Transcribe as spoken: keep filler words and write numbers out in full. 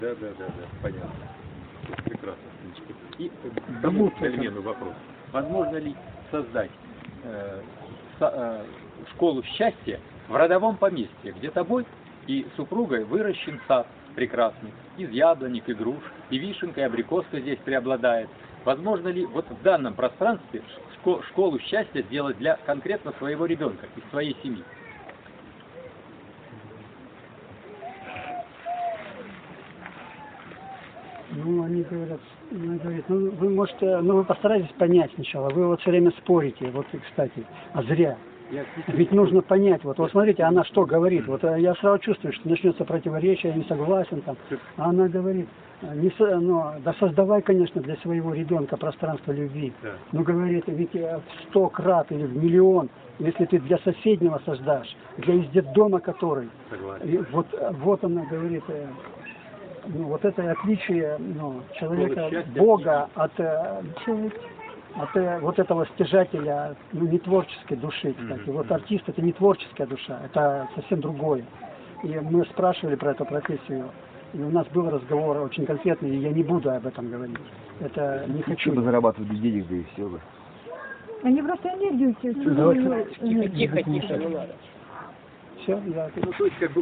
Да, да, да, да, понятно. Прекрасно. И к тому современному вопросу. Возможно ли создать э, со, э, школу счастья в родовом поместье, где тобой и супругой выращен сад прекрасный, из яблонек и груш, и вишенка, и абрикоска здесь преобладает. Возможно ли вот в данном пространстве шко школу счастья сделать для конкретно своего ребенка, из своей семьи? Ну, они говорят, она говорит, ну, вы можете, ну, вы постарайтесь понять сначала, вы вот все время спорите, вот, и, кстати, а зря. Ведь нужно понять, вот, вот смотрите, она что говорит, вот я сразу чувствую, что начнется противоречие, я не согласен там, а она говорит, не, ну, да создавай, конечно, для своего ребенка пространство любви, да. Но говорит, ведь в сто крат или в миллион, если ты для соседнего создашь, для из детдома который, и вот, вот она говорит, ну, вот это отличие, ну, человека, Бога от, от вот этого стяжателя, ну, не творческой души, кстати. Mm-hmm. Вот артист — это не творческая душа, это совсем другое. И мы спрашивали про эту профессию, и у нас был разговор очень конкретный, и я не буду об этом говорить. Это не хочу. Чтобы зарабатывать без денег, да и все бы. Они просто энергию... Тихо, тихо, тихо, не надо. Все, я... Ну, то есть, как бы